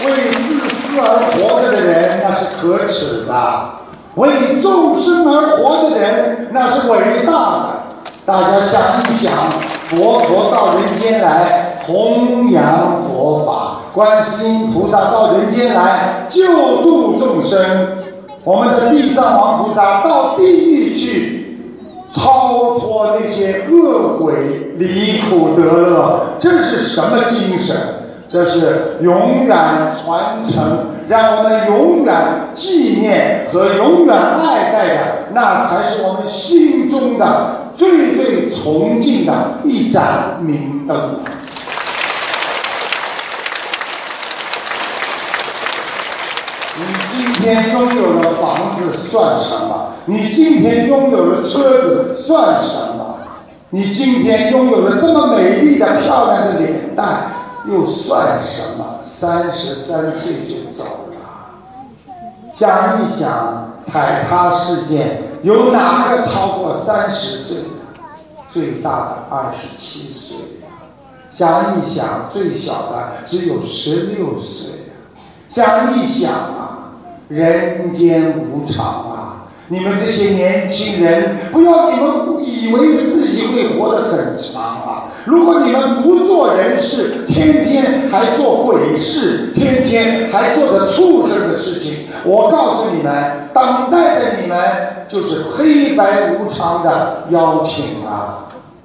为自私而活着的人，那是可耻的；为众生而活的人，那是伟大的。大家想一想，佛陀到人间来弘扬佛法，观世音菩萨到人间来救度众生，我们的地藏王菩萨到地狱去超脱那些恶鬼，离苦得乐。这是什么精神？这是永远传承，让我们永远纪念和永远爱戴的，那才是我们心中的最最崇敬的一盏明灯。你今天拥有了房子算什么？你今天拥有了车子算什么？你今天拥有了这么美丽的漂亮的脸蛋又算什么？33岁就走了。想一想，踩踏事件有哪个超过30岁的？最大的27岁呀。想一想，最小的只有16岁呀。想一想啊，人间无常啊！你们这些年轻人，不要你们以为自己会活得很长啊！如果你们不做人事，天天还做鬼事，天天还做着畜生的事情，我告诉你们，等待着你们就是黑白无常的邀请啊！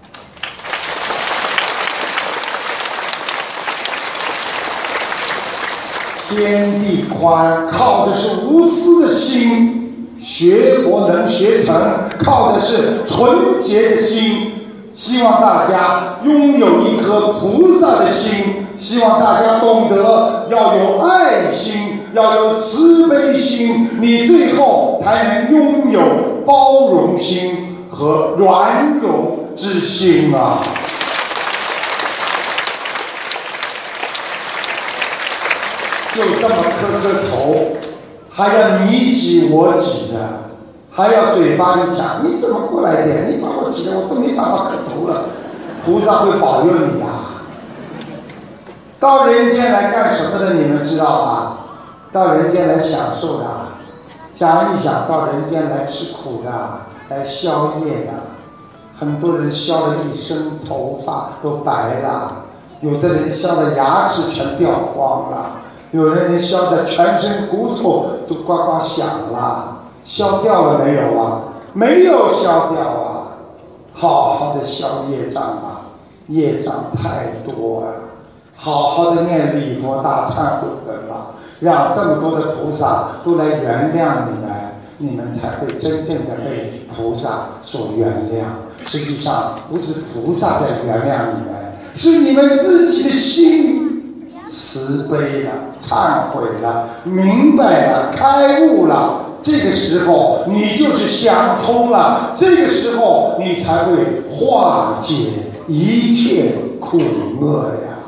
天地宽，靠的是无私的心；学佛能学成，靠的是纯洁的心。希望大家拥有一颗菩萨的心，希望大家懂得要有爱心，要有慈悲心，你最后才能拥有包容心和软容之心啊！就这么磕头，还要你挤我挤的，还要嘴巴里讲你怎么过来点，你把我挤的我都没办法磕头了，菩萨会保佑你的。到人间来干什么的？你们知道吗？到人间来享受的，想一想，到人间来吃苦的，来消业的。很多人消了一身头发都白了，有的人消的牙齿全掉光了。有的人消的全身骨头都呱呱响了，消掉了没有啊？没有消掉啊！好好的消业障啊，业障太多啊！好好的念礼佛大忏悔文吧，让这么多的菩萨都来原谅你们，你们才会真正的被菩萨所原谅。实际上不是菩萨在原谅你们，是你们自己的心慈悲了，忏悔了，明白了，开悟了。这个时候你就是想通了，这个时候你才会化解一切苦厄呀。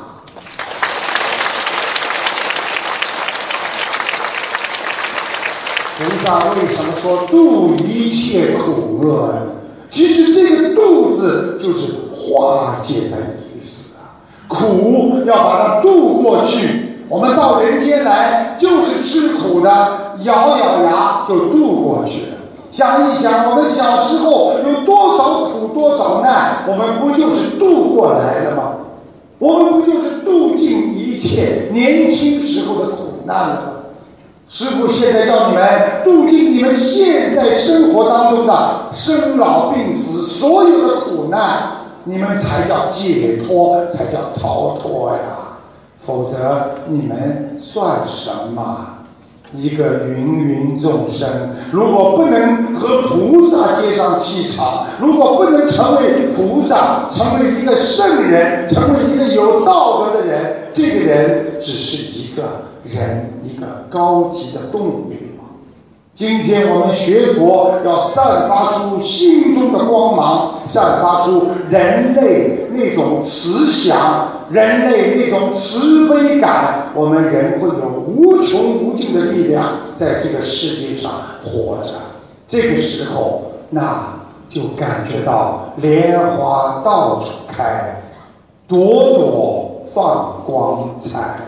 菩萨为什么说度一切苦厄呢？其实这个度字就是化解的意思啊，苦要把它度过去。我们到人间来就是吃苦的，咬咬牙就度过去了。想一想，我们小时候有多少苦多少难，我们不就是度过来了吗？我们不就是度尽一切年轻时候的苦难了吗？师父现在要你们度尽你们现在生活当中的生老病死所有的苦难，你们才叫解脱，才叫超脱呀！否则你们算什么？一个芸芸众生，如果不能和菩萨接上气场，如果不能成为菩萨，成为一个圣人，成为一个有道德的人，这个人只是一个人，一个高级的动物。今天我们学佛要散发出心中的光芒，散发出人类那种慈祥，人类那种慈悲感，我们人会有无穷无尽的力量在这个世界上活着。这个时候，那就感觉到莲花到处开，朵朵放光彩。